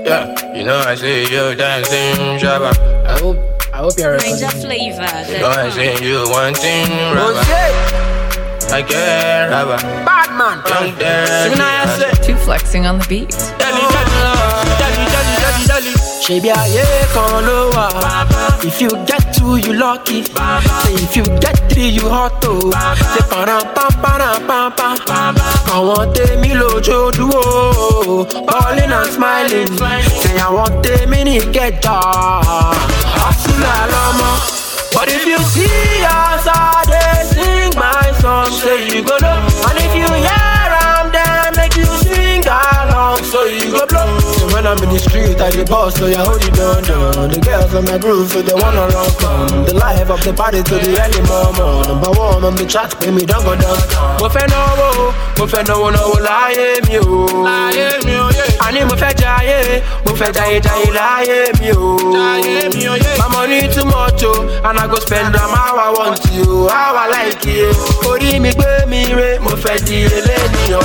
Yeah, you know I see you dancing, Shabba. I hope you're Ninja flavor. You know I see you wanting, Rabba. I get Rabba. Bad man. Young dad. Two flexing on the beat. Shebi aye kan lo wa. If you get two, you lucky. Say if you get three, you hot oh. Say para pam para pam pam. I want me lojo duo. Balling and smiling. Say I want me get job. Asula lama. But if you see us, they sing my song. Say you go know. And if you hear them, then make you sing along. So you go blow. When I'm in the street, I the boss, so you hold it down. The girls on my groove, so they wanna run from the life of the party to the early mama. Number one on the chat, pay me don't go down. Mo fẹ́ náwó láyé mi o. Àní mo fẹ́ jayé láyé mi o. My money too much o, and I go spend them how I want you, how I like you. Orí mi gbé mi re, mo fẹ́ di eléníyàn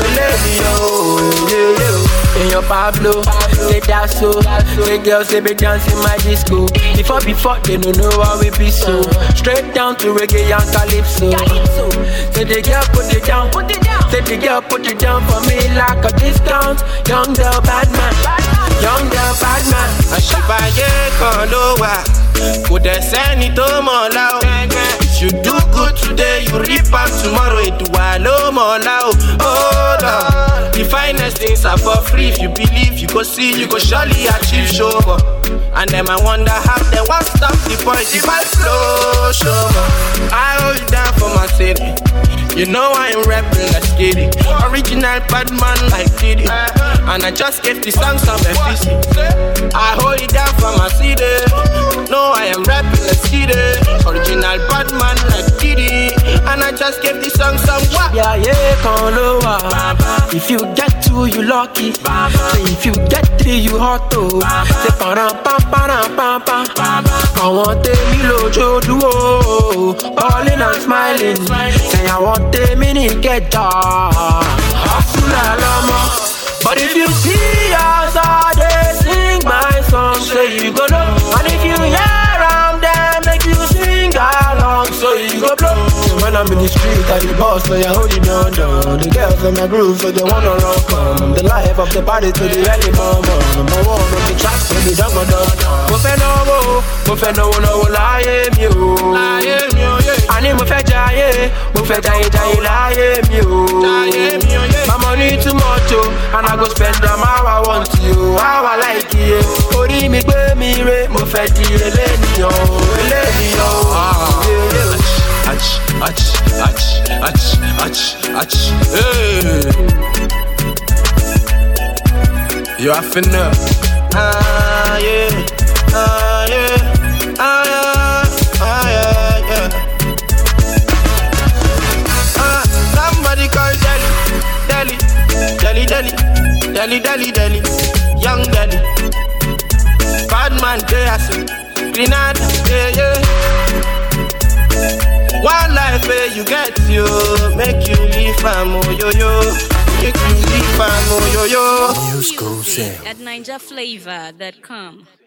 o. Your Pablo, say that's so. Say girls say be dance in my disco. Before they don't know how we be so. Straight down to reggae and calypso. Say the girl put it down. Say the girl put it down for me like a discount. Young girl bad man. Àṣìbáyé kan ló wà, kò dẹ̀ sẹ́ni tó mọ̀ ọ́lá o. If you do good today, you reap am tomorrow. Ìdùwà ló mọ̀ ọ́lá o. Hold on, the finest things are for free. If you believe, you go see, you go surely achieve. Show up. And then I wonder how they won't stop the boys. If I flow, show up. I hold it down for my city. You know I am rapping, let's get it. Original bad man like Diddy. And I just gave the song some efficacy. I hold it down for my city. No, I am rapping, let's get it. Original bad man like Diddy. And I just gave the song some what? Yeah, kan lo wa. If you get two, you lucky. Say if you get three, you hot oh. Say para pam para pam pam. I want me lojo duo. Balling and smiling. Say I want me get job. Asula lama. But if you see us, they sing my song. Say you go know. And if you hear them, then make you sing along. So you go blow. When I'm in the street, I the boss, so you hold it down. The girls on my groove, so they wanna run from the life of the party to the early mama. Number one on the track, so they don't go down. Mo fẹ́ náwó láyé mi o. Àní mo fẹ́ jayé láyé mi o. My money too much o, and I go spend them how I want you, how I like you. Orí mi gbé mi re, mo fẹ́ di eléníyàn o. Hey. You are finna. Yeah. Somebody call Deli, young Deli. Bad man, Grenada, yeah. One life you get you, make you leave fam, yo. Make you leave fam, yo. Music at NinjaFlavor.com.